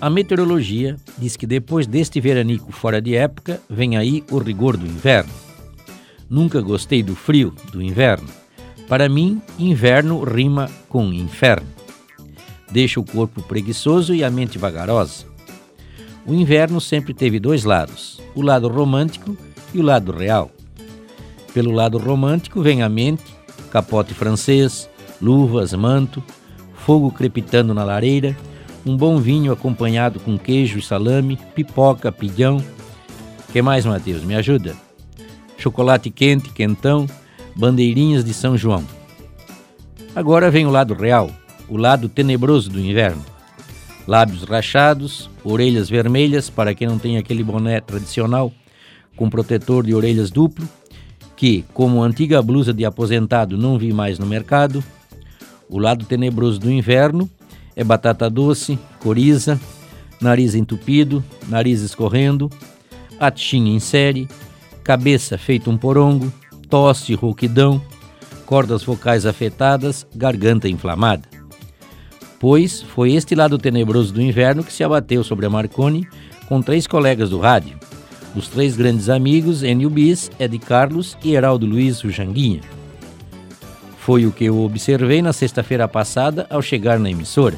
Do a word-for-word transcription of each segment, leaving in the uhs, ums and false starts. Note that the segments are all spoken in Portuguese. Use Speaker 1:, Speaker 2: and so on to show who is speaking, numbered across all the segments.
Speaker 1: A meteorologia diz que depois deste veranico fora de época, vem aí o rigor do inverno. Nunca gostei do frio do inverno. Para mim, inverno rima com inferno. Deixa o corpo preguiçoso e a mente vagarosa. O inverno sempre teve dois lados, o lado romântico e o lado real. Pelo lado romântico vem à mente capote francês, luvas, manto, fogo crepitando na lareira, um bom vinho acompanhado com queijo e salame, pipoca, pidão. Que mais, Matheus? Me ajuda? Chocolate quente, quentão, bandeirinhas de São João. Agora vem o lado real, o lado tenebroso do inverno. Lábios rachados, orelhas vermelhas para quem não tem aquele boné tradicional com protetor de orelhas duplo, que, como antiga blusa de aposentado, não vi mais no mercado. O lado tenebroso do inverno é batata doce, coriza, nariz entupido, nariz escorrendo, atinha em série, cabeça feito um porongo, tosse, rouquidão, cordas vocais afetadas, garganta inflamada. Pois foi este lado tenebroso do inverno que se abateu sobre a Marconi com três colegas do rádio, os três grandes amigos Enio Bis, Ed Carlos e Heraldo Luiz, o Janguinha. Foi o que eu observei na sexta-feira passada ao chegar na emissora.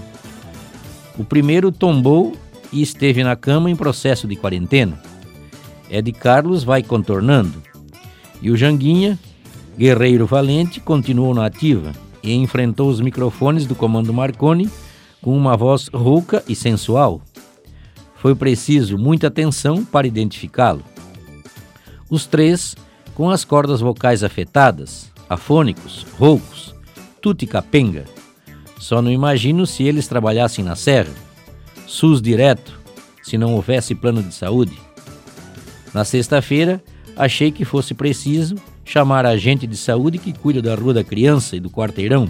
Speaker 1: O primeiro tombou e esteve na cama em processo de quarentena. Ed Carlos vai contornando. E o Janguinha, guerreiro valente, continuou na ativa e enfrentou os microfones do comando Marconi com uma voz rouca e sensual. Foi preciso muita atenção para identificá-lo. Os três, com as cordas vocais afetadas, afônicos, roucos, tutti capenga. Só não imagino se eles trabalhassem na serra, SUS direto, se não houvesse plano de saúde. Na sexta-feira, achei que fosse preciso chamar a agente de saúde que cuida da Rua da Criança e do Quarteirão.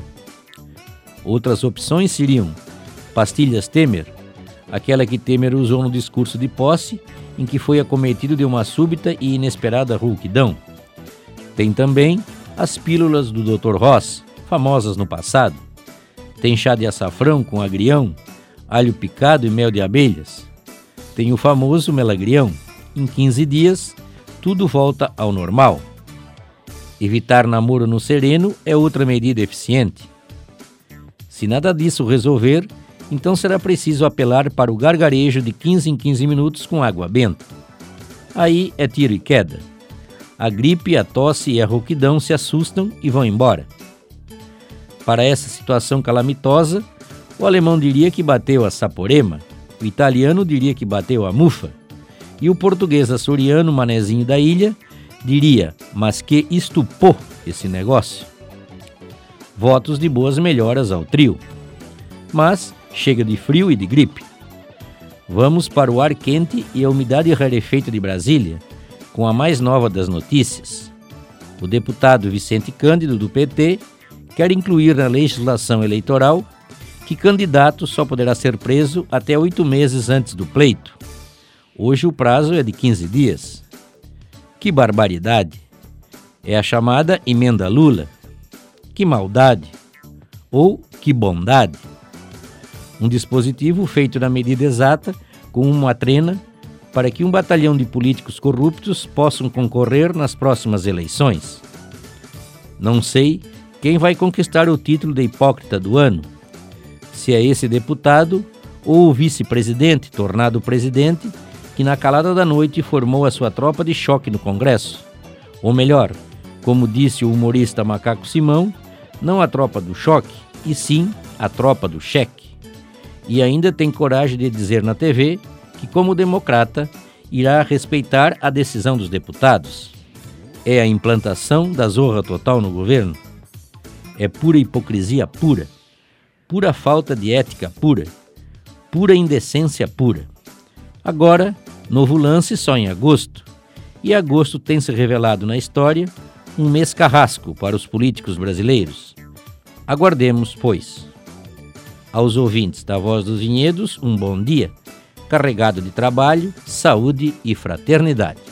Speaker 1: Outras opções seriam pastilhas Temer, aquela que Temer usou no discurso de posse, em que foi acometido de uma súbita e inesperada rouquidão. Tem também as pílulas do doutor Ross, famosas no passado. Tem chá de açafrão com agrião, alho picado e mel de abelhas. Tem o famoso melagrião. Em quinze dias, tudo volta ao normal. Evitar namoro no sereno é outra medida eficiente. Se nada disso resolver, então será preciso apelar para o gargarejo de quinze em quinze minutos com água benta. Aí é tiro e queda. A gripe, a tosse e a rouquidão se assustam e vão embora. Para essa situação calamitosa, o alemão diria que bateu a saporema, o italiano diria que bateu a mufa, e o português açoriano, manezinho da ilha, diria, mas que estupou esse negócio. Votos de boas melhoras ao trio. Mas chega de frio e de gripe. Vamos para o ar quente e a umidade rarefeita de Brasília, com a mais nova das notícias. O deputado Vicente Cândido, do P T, quer incluir na legislação eleitoral que candidato só poderá ser preso até oito meses antes do pleito. Hoje o prazo é de quinze dias. Que barbaridade! É a chamada emenda Lula. Que maldade! Ou que bondade! Um dispositivo feito na medida exata, com uma trena, para que um batalhão de políticos corruptos possam concorrer nas próximas eleições. Não sei quem vai conquistar o título de hipócrita do ano, se é esse deputado ou o vice-presidente, tornado presidente, que na calada da noite formou a sua tropa de choque no Congresso. Ou melhor, como disse o humorista Macaco Simão, não a tropa do choque, e sim a tropa do cheque. E ainda tem coragem de dizer na T V que, como democrata, irá respeitar a decisão dos deputados. É a implantação da zorra total no governo? É pura hipocrisia pura, pura falta de ética pura, pura indecência pura. Agora, novo lance só em agosto, e agosto tem se revelado na história um mês carrasco para os políticos brasileiros. Aguardemos, pois. Aos ouvintes da Voz dos Vinhedos, um bom dia, carregado de trabalho, saúde e fraternidade.